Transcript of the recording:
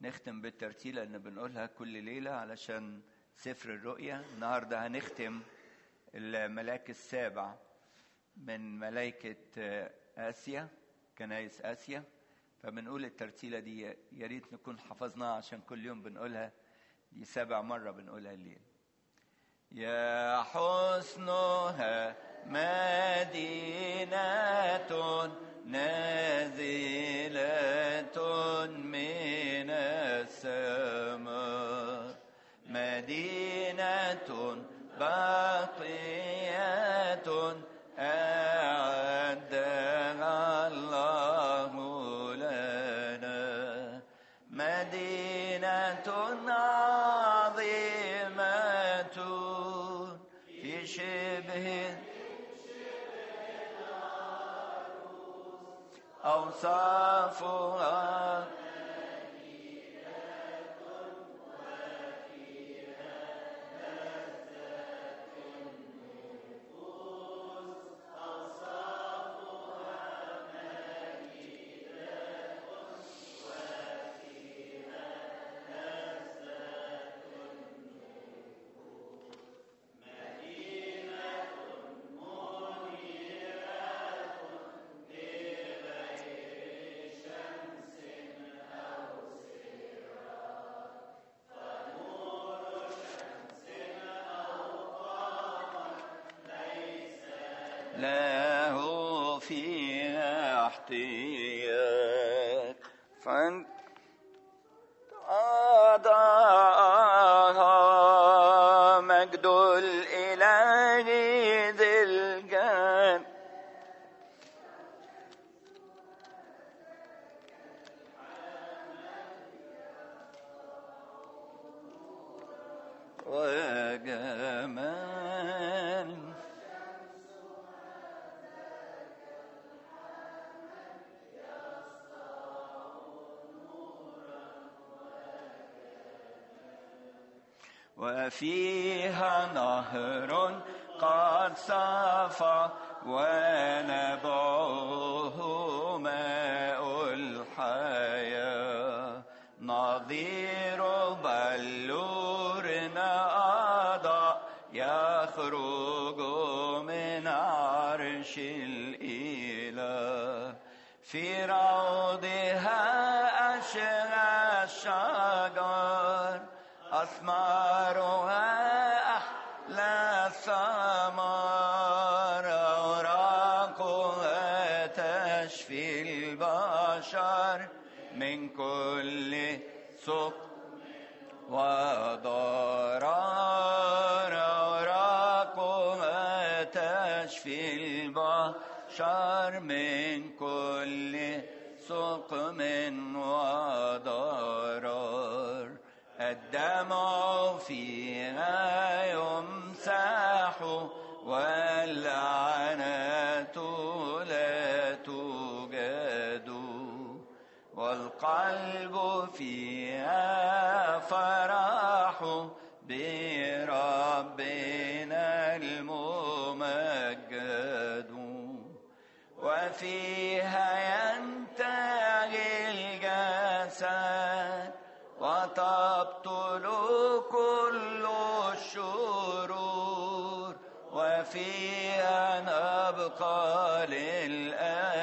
نختم بالترتيلة اللي بنقولها كل ليلة علشان سفر الرؤيا. النهاردة هنختم الملاك السابع من ملائكة آسيا، كنائس آسيا. فبنقول الترتيلة دي يا ريت نكون حفظناها عشان كل يوم بنقولها، دي 7 مرة بنقولها الليل. يا حسنها مدينة نازلة من السماء، مدينة باقية أعدها الله لنا، مدينة عظيمة في شبه أوصافها له فيها احتياج، فانتظرها مجد الإله ذي الجلال وجمال، وفيها نهر قد صفى ونبعه ماء الحياة، نظير بلور أضاء يخرج من عرش الإله، في روضها أشرى الشجر أثمارها أحلى الثمار، أوراقها تشفي البشر من كل سقم وضرر، أوراقها تشفي البشر من كل سقم وضرر، الدمع فيها يمسح واللعنة لا توجد، والقلب فيها فرح بربنا الممجد، وفيها ينتهي الجسد وتبطل كل الشرور، وفيها نبقى للأبد